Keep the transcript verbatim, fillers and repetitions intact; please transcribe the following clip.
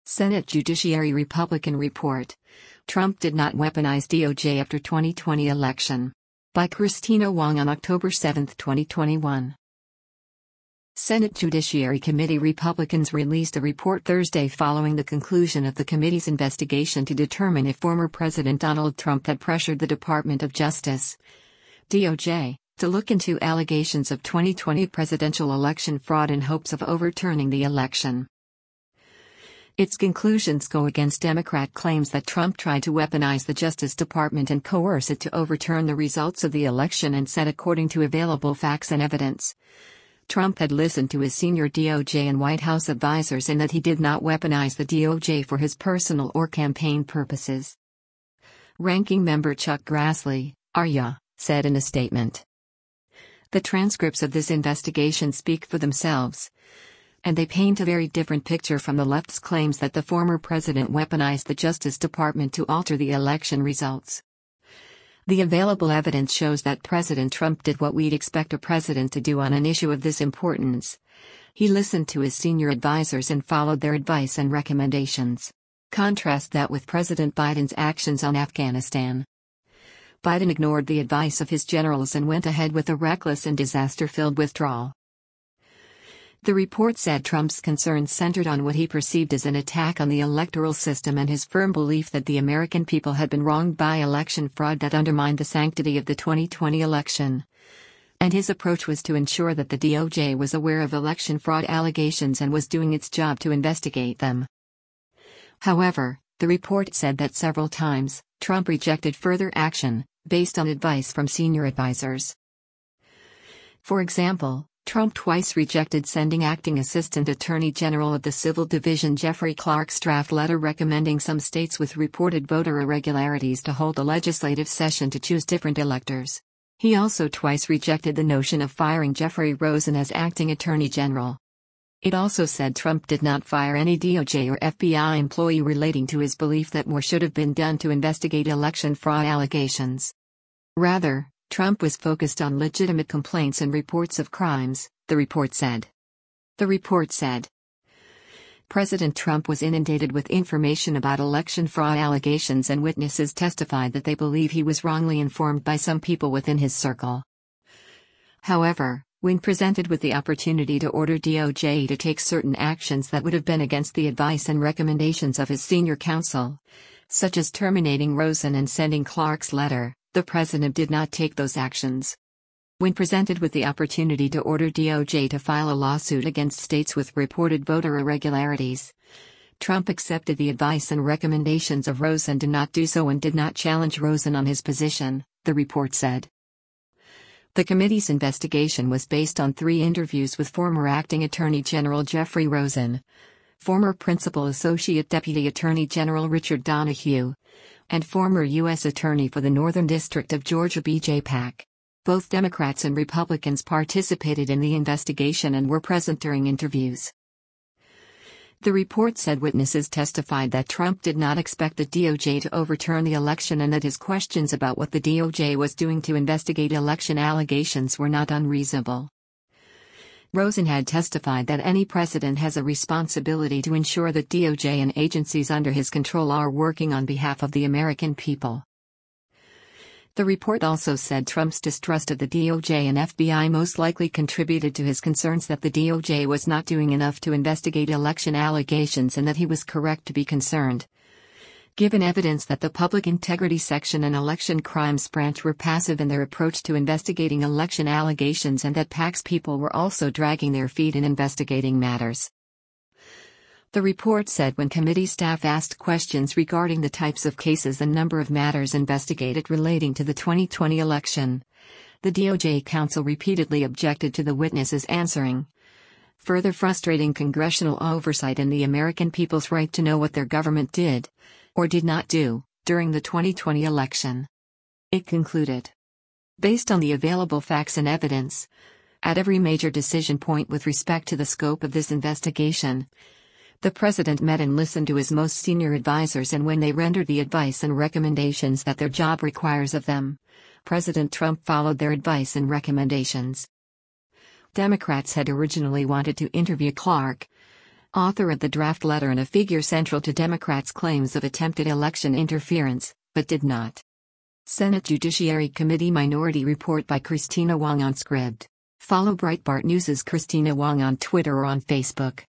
Senate Judiciary Republican report. Trump did not weaponize D O J after twenty twenty election. By Christina Wong on October seventh, twenty twenty-one. Senate Judiciary Committee Republicans released a report Thursday following the conclusion of the committee's investigation to determine if former President Donald Trump had pressured the Department of Justice, D O J, to look into allegations of twenty twenty presidential election fraud in hopes of overturning the election. Its conclusions go against Democrat claims that Trump tried to weaponize the Justice Department and coerce it to overturn the results of the election and said, according to available facts and evidence, Trump had listened to his senior D O J and White House advisors and that he did not weaponize the D O J for his personal or campaign purposes. Ranking Member Chuck Grassley, R Y A, said in a statement. The transcripts of this investigation speak for themselves, and they paint a very different picture from the left's claims that the former president weaponized the Justice Department to alter the election results. The available evidence shows that President Trump did what we'd expect a president to do on an issue of this importance. He listened to his senior advisors and followed their advice and recommendations. Contrast that with President Biden's actions on Afghanistan. Biden ignored the advice of his generals and went ahead with a reckless and disaster-filled withdrawal. The report said Trump's concerns centered on what he perceived as an attack on the electoral system and his firm belief that the American people had been wronged by election fraud that undermined the sanctity of the twenty twenty election. And his approach was to ensure that the D O J was aware of election fraud allegations and was doing its job to investigate them. However, the report said that several times, Trump rejected further action, based on advice from senior advisors. For example, Trump twice rejected sending Acting Assistant Attorney General of the Civil Division Jeffrey Clark's draft letter recommending some states with reported voter irregularities to hold a legislative session to choose different electors. He also twice rejected the notion of firing Jeffrey Rosen as Acting Attorney General. It also said Trump did not fire any D O J or F B I employee relating to his belief that more should have been done to investigate election fraud allegations. Rather, Trump was focused on legitimate complaints and reports of crimes, the report said. The report said, President Trump was inundated with information about election fraud allegations and witnesses testified that they believe he was wrongly informed by some people within his circle. However, when presented with the opportunity to order D O J to take certain actions that would have been against the advice and recommendations of his senior counsel, such as terminating Rosen and sending Clark's letter, the president did not take those actions. When presented with the opportunity to order D O J to file a lawsuit against states with reported voter irregularities, Trump accepted the advice and recommendations of Rosen to not do so and did not challenge Rosen on his position, the report said. The committee's investigation was based on three interviews with former Acting Attorney General Jeffrey Rosen, former Principal Associate Deputy Attorney General Richard Donoghue, and former U S Attorney for the Northern District of Georgia B J Pak. Both Democrats and Republicans participated in the investigation and were present during interviews. The report said witnesses testified that Trump did not expect the D O J to overturn the election and that his questions about what the D O J was doing to investigate election allegations were not unreasonable. Rosen had testified that any president has a responsibility to ensure that D O J and agencies under his control are working on behalf of the American people. The report also said Trump's distrust of the D O J and F B I most likely contributed to his concerns that the D O J was not doing enough to investigate election allegations and that he was correct to be concerned, given evidence that the Public Integrity Section and Election Crimes Branch were passive in their approach to investigating election allegations and that Pak's people were also dragging their feet in investigating matters. The report said when committee staff asked questions regarding the types of cases and number of matters investigated relating to the twenty twenty election, the D O J counsel repeatedly objected to the witnesses answering, further frustrating congressional oversight and the American people's right to know what their government did, or did not do, during the twenty twenty election. It concluded. Based on the available facts and evidence, at every major decision point with respect to the scope of this investigation, the president met and listened to his most senior advisors, and when they rendered the advice and recommendations that their job requires of them, President Trump followed their advice and recommendations. Democrats had originally wanted to interview Clark, Author of the draft letter and a figure central to Democrats' claims of attempted election interference, but did not. Senate Judiciary Committee Minority Report by Christina Wong on Scribd. Follow Breitbart News' Christina Wong on Twitter or on Facebook.